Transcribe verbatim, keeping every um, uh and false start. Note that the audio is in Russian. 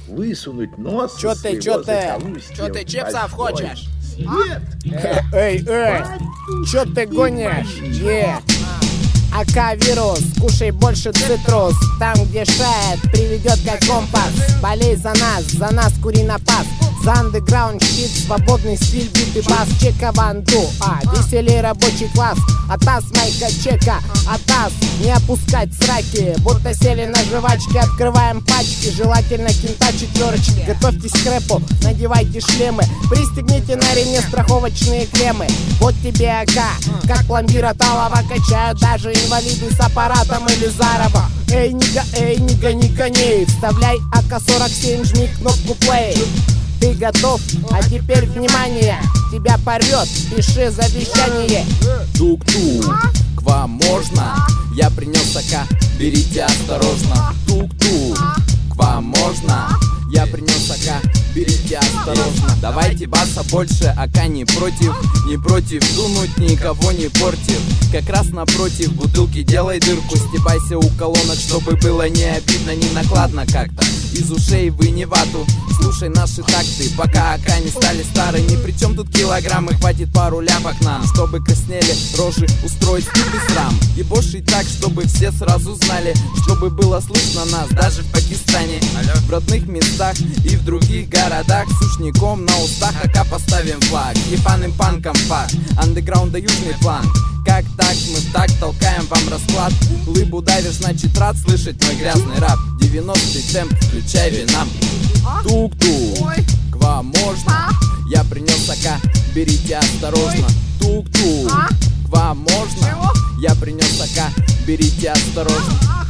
высунуть нос Чё из ты, своего чё ты? захолустья Чё ты, в чипсов большой хочешь? свет. Эй, эй, чё ты гонишь? Е. АК-вирус, кушай больше цитрус. Там, где шает, приведет как компас. Болей за нас, за нас кури на пас. За андеграунд щит, свободный стиль, бит и бас. Чека ванту, а, веселей рабочий класс. Атас, майка, чека, атас. Не опускать сраки, будто сели на жвачки. Открываем пачки, желательно кента четверочки. Готовьтесь к рэпу, надевайте шлемы. Пристегните на ремне страховочные клеммы. Вот тебе АК, как пломбир от Алова. Качают даже инвалиды с аппаратом или зараба. Эй, нига, эй, нига, не коней. Вставляй АК сорок семь, жми кнопку плей. Ты готов? А теперь внимание, тебя порвет, пиши завещание. Тук-тук, к вам можно? Я принес АК, берите осторожно. Тук-тук, к вам можно? Я принес АК, берите осторожно. Давайте баса больше, АК не против. Не против дунуть, никого не портив. Как раз напротив бутылки делай дырку. Стебайся у колонок, чтобы было не обидно, не накладно как-то. Из ушей вы не вату, слушай наши такты. Пока АК не стали старые, ни при чем тут килограммы. Хватит пару ляпок нам, чтобы краснели рожи, устроить стыд и срам. И бошить так, чтобы все сразу знали, чтобы было слышно нас даже в Пакистане. В родных местах и в других городах сушником на устах АК поставим флаг. Ебаным панком фак, андеграунда южный фланг. Как так, мы так толкаем вам расклад. Лыбу давишь, значит рад слышать мой грязный рап. девяностый темп, включай винам. Тук-тук, к вам можно? Я принес АК, берите осторожно. Тук-тук, к вам можно? Я принес АК, берите осторожно.